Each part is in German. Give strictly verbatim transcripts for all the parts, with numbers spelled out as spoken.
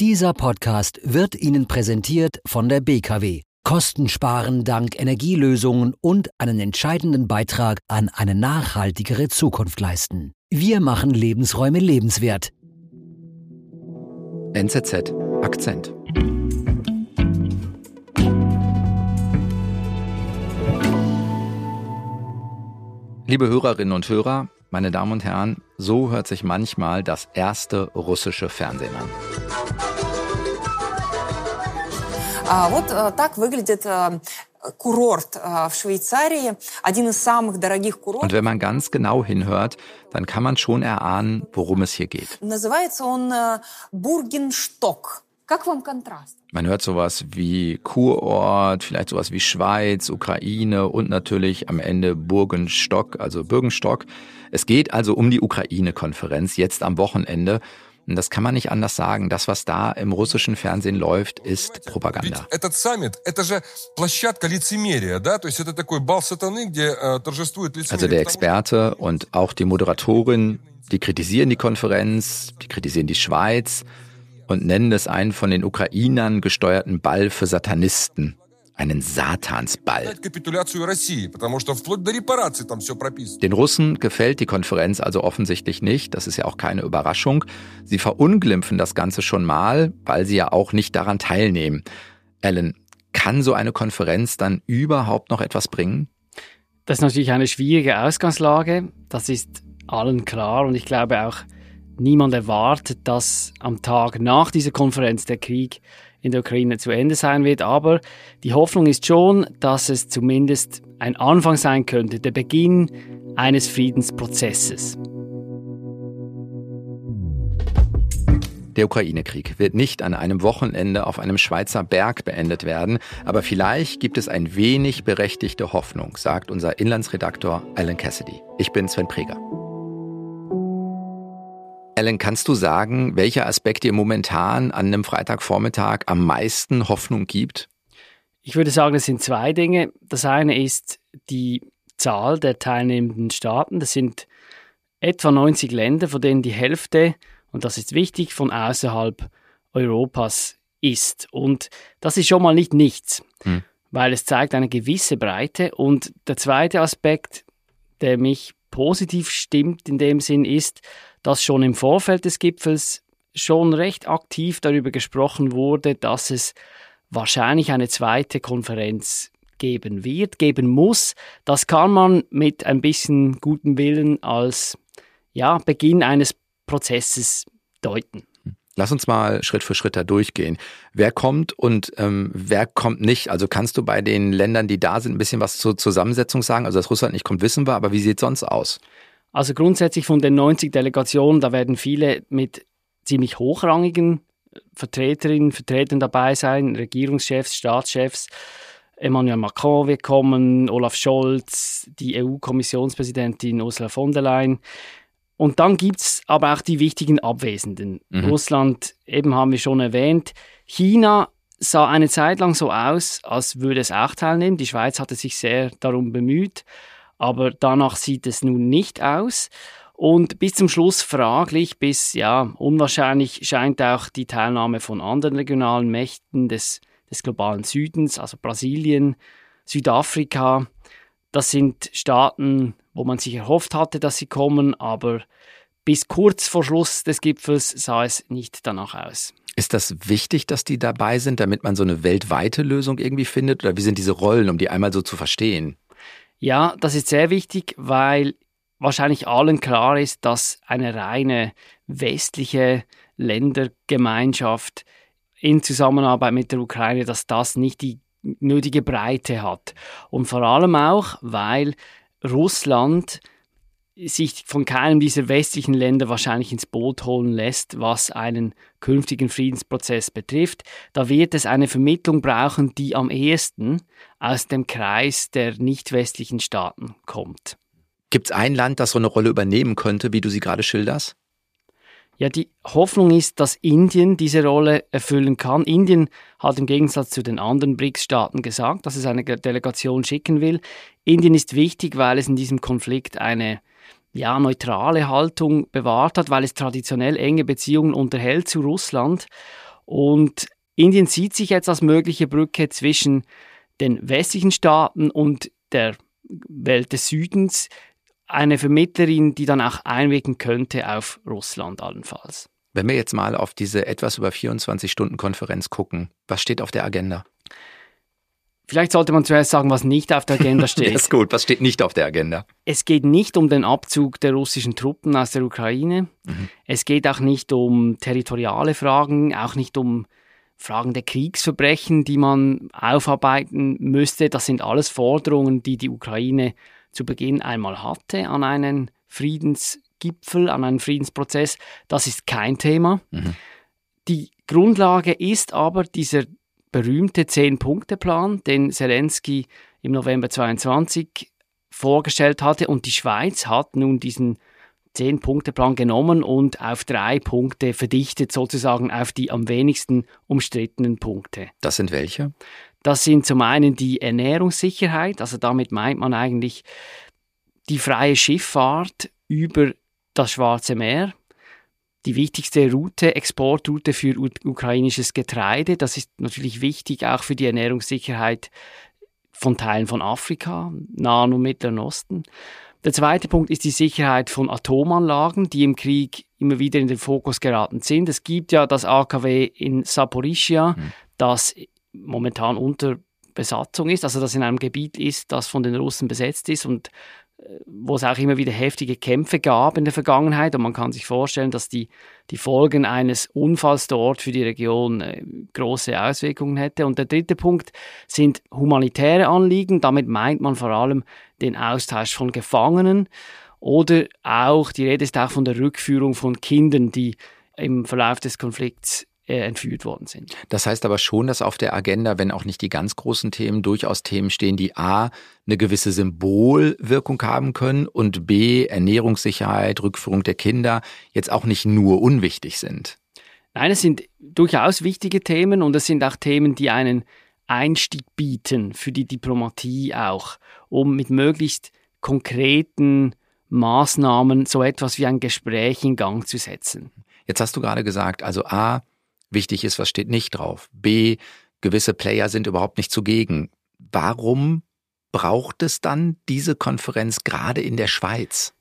Dieser Podcast wird Ihnen präsentiert von der B K W. Kosten sparen dank Energielösungen und einen entscheidenden Beitrag an eine nachhaltigere Zukunft leisten. Wir machen Lebensräume lebenswert. N Z Z Akzent. Liebe Hörerinnen und Hörer, meine Damen und Herren, so hört sich manchmal das erste russische Fernsehen an. Вот так выглядит курорт в Швейцарии, один из самых дорогих курортов. Und wenn man ganz genau hinhört, dann kann man schon erahnen, worum es hier geht. Называется он Бургеншток. Как вам контраст? Man hört sowas wie Kurort, vielleicht sowas wie Schweiz, Ukraine und natürlich am Ende Burgenstock, also Bürgenstock. Es geht also um die Ukraine-Konferenz jetzt am Wochenende. Und das kann man nicht anders sagen. Das, was da im russischen Fernsehen läuft, ist Propaganda. Also der Experte und auch die Moderatorin, die kritisieren die Konferenz, die kritisieren die Schweiz und nennen es einen von den Ukrainern gesteuerten Ball für Satanisten. Einen Satansball. Den Russen gefällt die Konferenz also offensichtlich nicht. Das ist ja auch keine Überraschung. Sie verunglimpfen das Ganze schon mal, weil sie ja auch nicht daran teilnehmen. Ellen, kann so eine Konferenz dann überhaupt noch etwas bringen? Das ist natürlich eine schwierige Ausgangslage. Das ist allen klar. Und ich glaube auch, niemand erwartet, dass am Tag nach dieser Konferenz der Krieg in der Ukraine zu Ende sein wird. Aber die Hoffnung ist schon, dass es zumindest ein Anfang sein könnte, der Beginn eines Friedensprozesses. Der Ukraine-Krieg wird nicht an einem Wochenende auf einem Schweizer Berg beendet werden, aber vielleicht gibt es ein wenig berechtigte Hoffnung, sagt unser Inlandsredaktor Alan Cassidy. Ich bin Sven Preger. Ellen, kannst du sagen, welcher Aspekt dir momentan an einem Freitagvormittag am meisten Hoffnung gibt? Ich würde sagen, es sind zwei Dinge. Das eine ist die Zahl der teilnehmenden Staaten. Das sind etwa neunzig Länder, von denen die Hälfte, und das ist wichtig, von außerhalb Europas ist. Und das ist schon mal nicht nichts, hm. weil es zeigt eine gewisse Breite. Und der zweite Aspekt, der mich positiv stimmt in dem Sinn, ist, dass schon im Vorfeld des Gipfels schon recht aktiv darüber gesprochen wurde, dass es wahrscheinlich eine zweite Konferenz geben wird, geben muss. Das kann man mit ein bisschen gutem Willen als ja, Beginn eines Prozesses deuten. Lass uns mal Schritt für Schritt da durchgehen. Wer kommt und ähm, wer kommt nicht? Also kannst du bei den Ländern, die da sind, ein bisschen was zur Zusammensetzung sagen? Also dass Russland nicht kommt, wissen wir, aber wie sieht es sonst aus? Also grundsätzlich von den neunzig Delegationen, da werden viele mit ziemlich hochrangigen Vertreterinnen, Vertretern dabei sein, Regierungschefs, Staatschefs. Emmanuel Macron wird kommen, Olaf Scholz, die E U-Kommissionspräsidentin Ursula von der Leyen. Und dann gibt es aber auch die wichtigen Abwesenden. Mhm. Russland, eben haben wir schon erwähnt. China sah eine Zeit lang so aus, als würde es auch teilnehmen. Die Schweiz hatte sich sehr darum bemüht. Aber danach sieht es nun nicht aus. Und bis zum Schluss fraglich, bis ja unwahrscheinlich scheint auch die Teilnahme von anderen regionalen Mächten des, des globalen Südens, also Brasilien, Südafrika. Das sind Staaten, wo man sich erhofft hatte, dass sie kommen, aber bis kurz vor Schluss des Gipfels sah es nicht danach aus. Ist das wichtig, dass die dabei sind, damit man so eine weltweite Lösung irgendwie findet? Oder wie sind diese Rollen, um die einmal so zu verstehen? Ja, das ist sehr wichtig, weil wahrscheinlich allen klar ist, dass eine reine westliche Ländergemeinschaft in Zusammenarbeit mit der Ukraine, dass das nicht die nötige Breite hat. Und vor allem auch, weil Russland sich von keinem dieser westlichen Länder wahrscheinlich ins Boot holen lässt, was einen künftigen Friedensprozess betrifft. Da wird es eine Vermittlung brauchen, die am ehesten aus dem Kreis der nicht westlichen Staaten kommt. Gibt es ein Land, das so eine Rolle übernehmen könnte, wie du sie gerade schilderst? Ja, die Hoffnung ist, dass Indien diese Rolle erfüllen kann. Indien hat im Gegensatz zu den anderen B R I C S-Staaten gesagt, dass es eine Delegation schicken will. Indien ist wichtig, weil es in diesem Konflikt eine ja, neutrale Haltung bewahrt hat, weil es traditionell enge Beziehungen unterhält zu Russland. Und Indien sieht sich jetzt als mögliche Brücke zwischen den westlichen Staaten und der Welt des Südens, eine Vermittlerin, die dann auch einwirken könnte auf Russland allenfalls. Wenn wir jetzt mal auf diese etwas über vierundzwanzig-Stunden-Konferenz gucken, was steht auf der Agenda? Vielleicht sollte man zuerst sagen, was nicht auf der Agenda steht. Das ist gut, was steht nicht auf der Agenda? Es geht nicht um den Abzug der russischen Truppen aus der Ukraine. Mhm. Es geht auch nicht um territoriale Fragen, auch nicht um Fragen der Kriegsverbrechen, die man aufarbeiten müsste. Das sind alles Forderungen, die die Ukraine zu Beginn einmal hatte an einen Friedensgipfel, an einen Friedensprozess. Das ist kein Thema. Mhm. Die Grundlage ist aber dieser berühmte Zehn-Punkte-Plan, den Zelensky im November zweiundzwanzig vorgestellt hatte. Und die Schweiz hat nun diesen Zehn-Punkte-Plan genommen und auf drei Punkte verdichtet, sozusagen auf die am wenigsten umstrittenen Punkte. Das sind welche? Das sind zum einen die Ernährungssicherheit, also damit meint man eigentlich die freie Schifffahrt über das Schwarze Meer, die wichtigste Route, Exportroute für ukrainisches Getreide. Das ist natürlich wichtig auch für die Ernährungssicherheit von Teilen von Afrika, Nahen und Mittleren Osten. Der zweite Punkt ist die Sicherheit von Atomanlagen, die im Krieg immer wieder in den Fokus geraten sind. Es gibt ja das A K W in Saporischschja, mhm. das momentan unter Besatzung ist, also das in einem Gebiet ist, das von den Russen besetzt ist und wo es auch immer wieder heftige Kämpfe gab in der Vergangenheit. Und man kann sich vorstellen, dass die, die Folgen eines Unfalls dort für die Region äh, große Auswirkungen hätte. Und der dritte Punkt sind humanitäre Anliegen. Damit meint man vor allem den Austausch von Gefangenen oder auch, die Rede ist auch von der Rückführung von Kindern, die im Verlauf des Konflikts entführt worden sind. Das heißt aber schon, dass auf der Agenda, wenn auch nicht die ganz großen Themen, durchaus Themen stehen, die a. eine gewisse Symbolwirkung haben können und b. Ernährungssicherheit, Rückführung der Kinder jetzt auch nicht nur unwichtig sind. Nein, es sind durchaus wichtige Themen und es sind auch Themen, die einen Einstieg bieten für die Diplomatie auch, um mit möglichst konkreten Maßnahmen so etwas wie ein Gespräch in Gang zu setzen. Jetzt hast du gerade gesagt, also a. wichtig ist, was steht nicht drauf. B, gewisse Player sind überhaupt nicht zugegen. Warum braucht es dann diese Konferenz gerade in der Schweiz?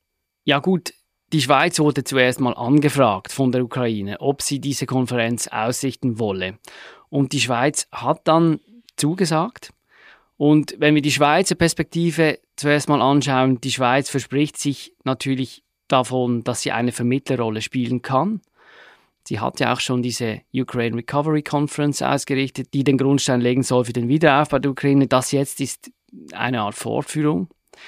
Ja gut, die Schweiz wurde zuerst mal angefragt von der Ukraine, ob sie diese Konferenz ausrichten wolle. Und die Schweiz hat dann zugesagt. Und wenn wir die Schweizer Perspektive zuerst mal anschauen, die Schweiz verspricht sich natürlich davon, dass sie eine Vermittlerrolle spielen kann. Sie hat ja auch schon diese Ukraine Recovery Conference ausgerichtet, die den Grundstein legen soll für den Wiederaufbau der Ukraine. Das jetzt ist eine Art Fortführung.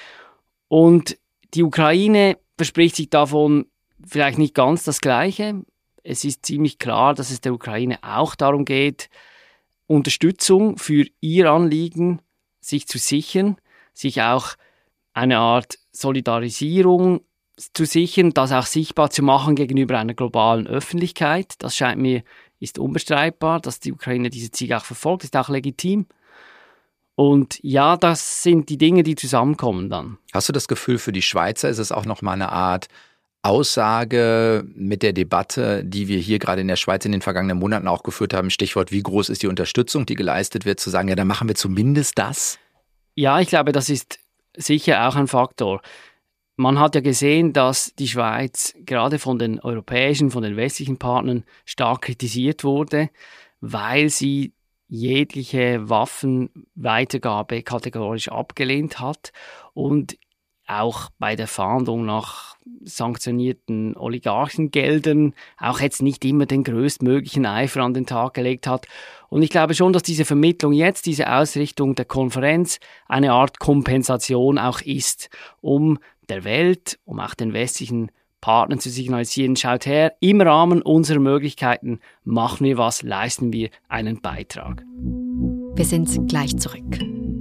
Und die Ukraine verspricht sich davon vielleicht nicht ganz das Gleiche. Es ist ziemlich klar, dass es der Ukraine auch darum geht, Unterstützung für ihr Anliegen sich zu sichern, sich auch eine Art Solidarisierung zu sichern, das auch sichtbar zu machen gegenüber einer globalen Öffentlichkeit. Das scheint mir, ist unbestreitbar, dass die Ukraine diese Ziele auch verfolgt, ist auch legitim. Und ja, das sind die Dinge, die zusammenkommen dann. Hast du das Gefühl, für die Schweizer ist es auch nochmal eine Art Aussage mit der Debatte, die wir hier gerade in der Schweiz in den vergangenen Monaten auch geführt haben, Stichwort, wie groß ist die Unterstützung, die geleistet wird, zu sagen, ja, dann machen wir zumindest das? Ja, ich glaube, das ist sicher auch ein Faktor. Man hat ja gesehen, dass die Schweiz gerade von den europäischen, von den westlichen Partnern stark kritisiert wurde, weil sie jegliche Waffenweitergabe kategorisch abgelehnt hat und auch bei der Fahndung nach sanktionierten Oligarchengeldern auch jetzt nicht immer den größtmöglichen Eifer an den Tag gelegt hat. Und ich glaube schon, dass diese Vermittlung jetzt, diese Ausrichtung der Konferenz eine Art Kompensation auch ist, um der Welt, um auch den westlichen Partnern zu signalisieren, schaut her, im Rahmen unserer Möglichkeiten machen wir was, leisten wir einen Beitrag. Wir sind gleich zurück.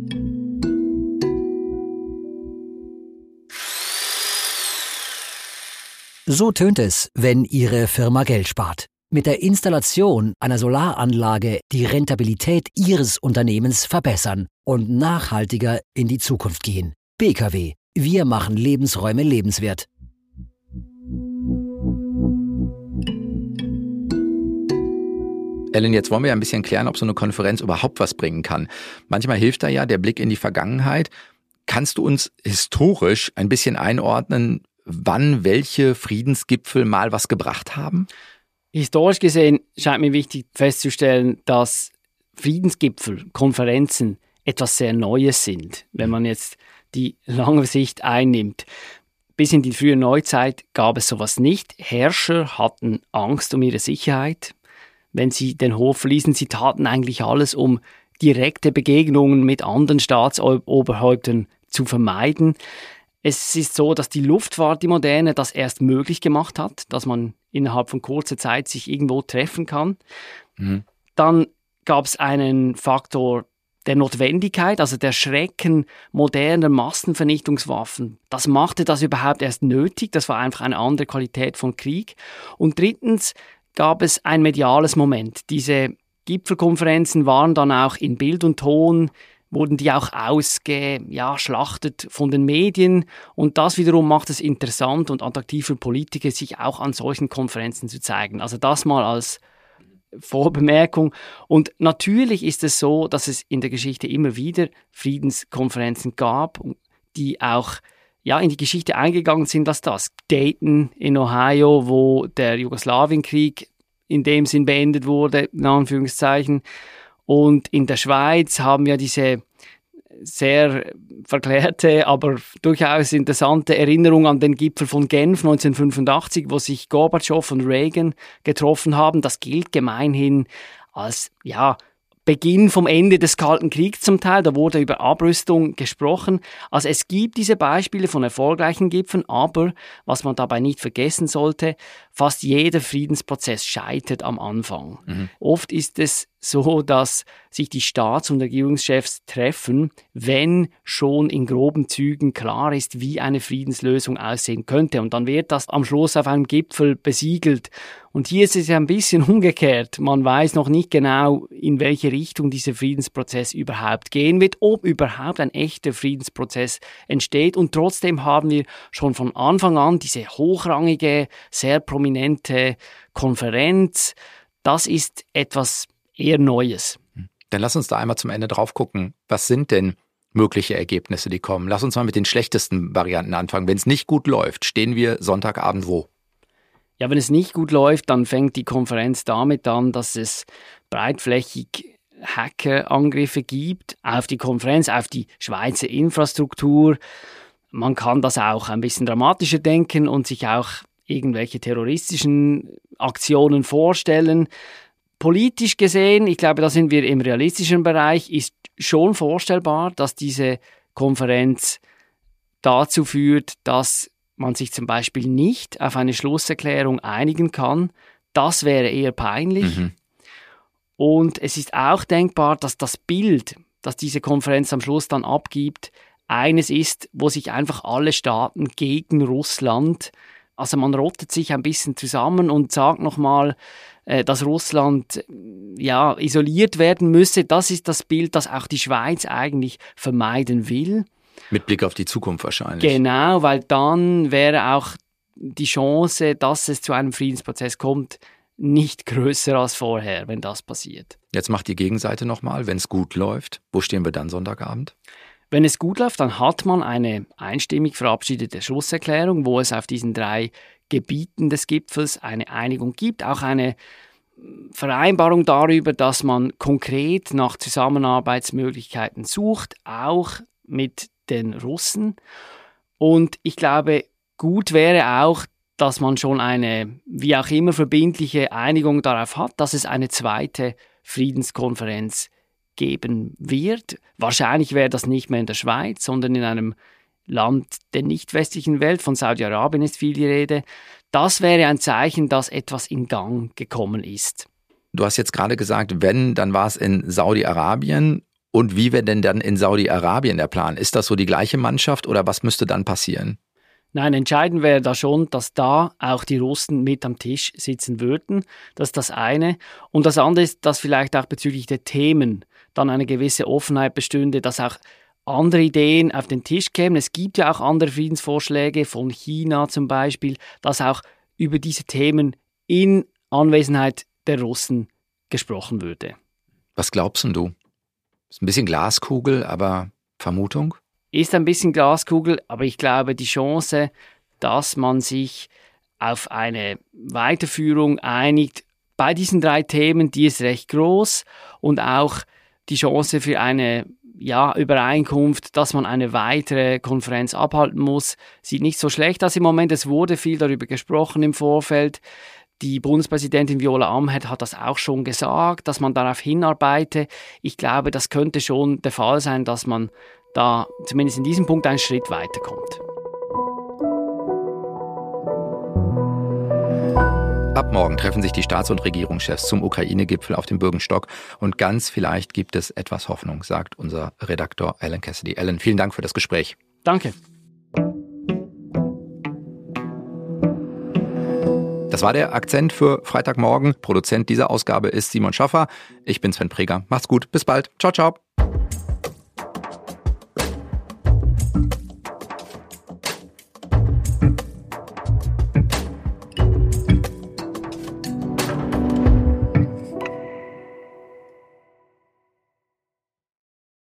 So tönt es, wenn Ihre Firma Geld spart. Mit der Installation einer Solaranlage die Rentabilität Ihres Unternehmens verbessern und nachhaltiger in die Zukunft gehen. B K W. Wir machen Lebensräume lebenswert. Ellen, jetzt wollen wir ja ein bisschen klären, ob so eine Konferenz überhaupt was bringen kann. Manchmal hilft da ja der Blick in die Vergangenheit. Kannst du uns historisch ein bisschen einordnen, wann welche Friedensgipfel mal was gebracht haben? Historisch gesehen scheint mir wichtig festzustellen, dass Friedensgipfel, Konferenzen etwas sehr Neues sind, wenn man jetzt die lange Sicht einnimmt. Bis in die frühe Neuzeit gab es sowas nicht. Herrscher hatten Angst um ihre Sicherheit. Wenn sie den Hof verließen, sie taten eigentlich alles, um direkte Begegnungen mit anderen Staatsoberhäuptern zu vermeiden. Es ist so, dass die Luftfahrt, die moderne, das erst möglich gemacht hat, dass man innerhalb von kurzer Zeit sich irgendwo treffen kann. Mhm. Dann gab es einen Faktor der Notwendigkeit, also der Schrecken moderner Massenvernichtungswaffen. Das machte das überhaupt erst nötig. Das war einfach eine andere Qualität von Krieg. Und drittens gab es ein mediales Moment. Diese Gipfelkonferenzen waren dann auch in Bild und Ton, wurden die auch ausgeschlachtet ja, von den Medien. Und das wiederum macht es interessant und attraktiv für Politiker, sich auch an solchen Konferenzen zu zeigen. Also das mal als Vorbemerkung. Und natürlich ist es so, dass es in der Geschichte immer wieder Friedenskonferenzen gab, die auch ja, in die Geschichte eingegangen sind als das. Dayton in Ohio, wo der Jugoslawienkrieg in dem Sinn beendet wurde, in Anführungszeichen. Und in der Schweiz haben wir diese sehr verklärte, aber durchaus interessante Erinnerung an den Gipfel von Genf neunzehnhundertfünfundachtzig, wo sich Gorbatschow und Reagan getroffen haben. Das gilt gemeinhin als ja, Beginn vom Ende des Kalten Kriegs zum Teil. Da wurde über Abrüstung gesprochen. Also es gibt diese Beispiele von erfolgreichen Gipfeln, aber was man dabei nicht vergessen sollte, fast jeder Friedensprozess scheitert am Anfang. Mhm. Oft ist es so, dass sich die Staats- und Regierungschefs treffen, wenn schon in groben Zügen klar ist, wie eine Friedenslösung aussehen könnte. Und dann wird das am Schluss auf einem Gipfel besiegelt. Und hier ist es ja ein bisschen umgekehrt. Man weiß noch nicht genau, in welche Richtung dieser Friedensprozess überhaupt gehen wird, ob überhaupt ein echter Friedensprozess entsteht. Und trotzdem haben wir schon von Anfang an diese hochrangige, sehr prominente Konferenz. Das ist etwas eher Neues. Dann lass uns da einmal zum Ende drauf gucken. Was sind denn mögliche Ergebnisse, die kommen? Lass uns mal mit den schlechtesten Varianten anfangen. Wenn es nicht gut läuft, stehen wir Sonntagabend wo? Ja, wenn es nicht gut läuft, dann fängt die Konferenz damit an, dass es breitflächig Hackerangriffe gibt auf die Konferenz, auf die Schweizer Infrastruktur. Man kann das auch ein bisschen dramatischer denken und sich auch irgendwelche terroristischen Aktionen vorstellen. Politisch gesehen, ich glaube, da sind wir im realistischen Bereich, ist schon vorstellbar, dass diese Konferenz dazu führt, dass man sich zum Beispiel nicht auf eine Schlusserklärung einigen kann. Das wäre eher peinlich. Mhm. Und es ist auch denkbar, dass das Bild, das diese Konferenz am Schluss dann abgibt, eines ist, wo sich einfach alle Staaten gegen Russland, also man rottet sich ein bisschen zusammen und sagt nochmal, dass Russland ja, isoliert werden müsse. Das ist das Bild, das auch die Schweiz eigentlich vermeiden will. Mit Blick auf die Zukunft wahrscheinlich. Genau, weil dann wäre auch die Chance, dass es zu einem Friedensprozess kommt, nicht größer als vorher, wenn das passiert. Jetzt macht die Gegenseite nochmal, wenn es gut läuft. Wo stehen wir dann Sonntagabend? Wenn es gut läuft, dann hat man eine einstimmig verabschiedete Schlusserklärung, wo es auf diesen drei Gebieten des Gipfels eine Einigung gibt, auch eine Vereinbarung darüber, dass man konkret nach Zusammenarbeitsmöglichkeiten sucht, auch mit den Russen. Und ich glaube, gut wäre auch, dass man schon eine, wie auch immer, verbindliche Einigung darauf hat, dass es eine zweite Friedenskonferenz geben wird. Wahrscheinlich wäre das nicht mehr in der Schweiz, sondern in einem Land der nicht westlichen Welt, von Saudi-Arabien ist viel die Rede. Das wäre ein Zeichen, dass etwas in Gang gekommen ist. Du hast jetzt gerade gesagt, wenn, dann war es in Saudi-Arabien. Und wie wäre denn dann in Saudi-Arabien der Plan? Ist das so die gleiche Mannschaft oder was müsste dann passieren? Nein, entscheidend wäre da schon, dass da auch die Russen mit am Tisch sitzen würden. Das ist das eine. Und das andere ist, dass vielleicht auch bezüglich der Themen dann eine gewisse Offenheit bestünde, dass auch andere Ideen auf den Tisch kämen. Es gibt ja auch andere Friedensvorschläge von China zum Beispiel, dass auch über diese Themen in Anwesenheit der Russen gesprochen würde. Was glaubst denn du? Ist ein bisschen Glaskugel, aber Vermutung? Ist ein bisschen Glaskugel, aber ich glaube, die Chance, dass man sich auf eine Weiterführung einigt, bei diesen drei Themen, die ist recht groß, und auch die Chance für eine ja, Übereinkunft, dass man eine weitere Konferenz abhalten muss, sieht nicht so schlecht aus im Moment. Es wurde viel darüber gesprochen im Vorfeld. Die Bundespräsidentin Viola Amherd hat das auch schon gesagt, dass man darauf hinarbeite. Ich glaube, das könnte schon der Fall sein, dass man da zumindest in diesem Punkt einen Schritt weiterkommt. Ab morgen treffen sich die Staats- und Regierungschefs zum Ukraine-Gipfel auf dem Bürgenstock und ganz vielleicht gibt es etwas Hoffnung, sagt unser Redaktor Alan Cassidy. Alan, vielen Dank für das Gespräch. Danke. Das war der Akzent für Freitagmorgen. Produzent dieser Ausgabe ist Simon Schaffer. Ich bin Sven Preger. Macht's gut. Bis bald. Ciao, ciao.